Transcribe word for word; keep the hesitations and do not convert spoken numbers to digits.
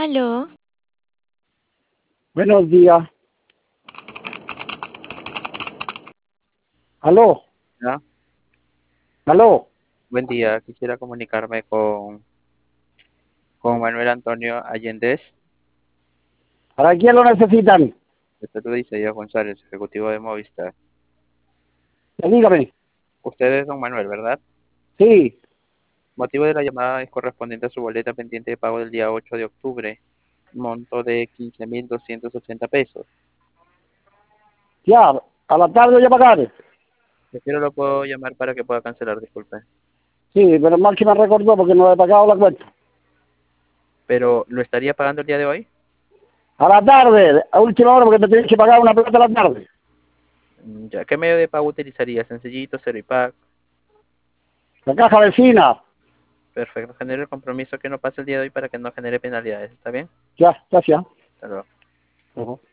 Aló, Buenos días. Aló, Hola, aló. buen día. Quisiera comunicarme con, con Manuel Antonio Allendez. ¿Para quién lo necesitan? Usted lo dice, yo González, ejecutivo de Movistar. Ya dígame. Usted es don Manuel, ¿verdad? Sí, Motivo de la llamada es correspondiente a su boleta pendiente de pago del día ocho de octubre, monto de quince mil doscientos ochenta pesos. ya. A la tarde voy a pagar. Prefiero lo puedo llamar para que pueda cancelar, disculpe. Sí, pero mal que me recordó porque no he pagado la cuenta. Pero, ¿lo estaría pagando el día de hoy? A la tarde, a última hora porque me tienes que pagar una plata a la tarde. Mm, Ya, ¿qué medio de pago utilizaría? Sencillito, cero y pack. La caja vecina. Perfecto. Genere el compromiso que no pase el día de hoy para que no genere penalidades. ¿Está bien? Ya, gracias. Hasta luego. Ujú.